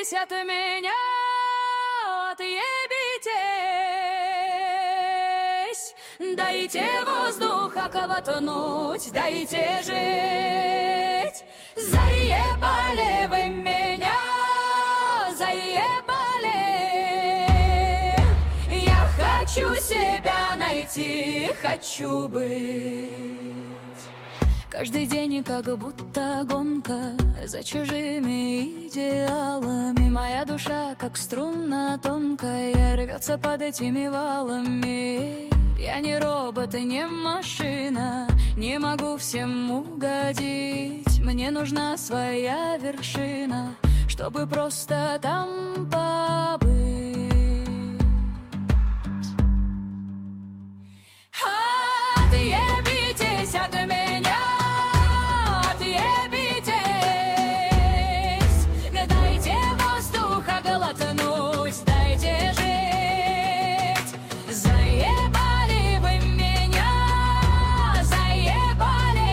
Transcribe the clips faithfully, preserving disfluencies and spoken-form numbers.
отъебитесь от меня, отъебитесь. Дайте воздуха глотнуть, дайте жить. Заебали вы меня, заебали. Я хочу себя найти, хочу быть. Каждый день как будто гонка за чужими идеалами. Моя душа как струна тонкая рвется под этими валами. Я не робот и не машина, не могу всем угодить. Мне нужна своя вершина, чтобы просто там побыть. Отъебитесь от меня, отъебитесь. Дайте воздуха глотнуть, дайте жить. Заебали вы меня, заебали.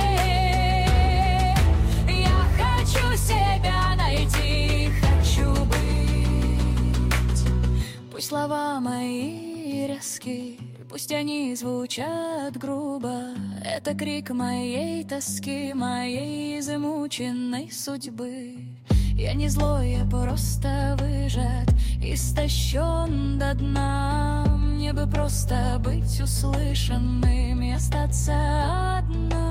Я хочу себя найти, хочу быть. Пусть слова мои резкие, пусть они звучат грубо. Это крик моей тоски, моей измученной судьбы. Я не злой, я просто выжат, истощен до дна. Мне бы просто быть услышанным и остаться одна.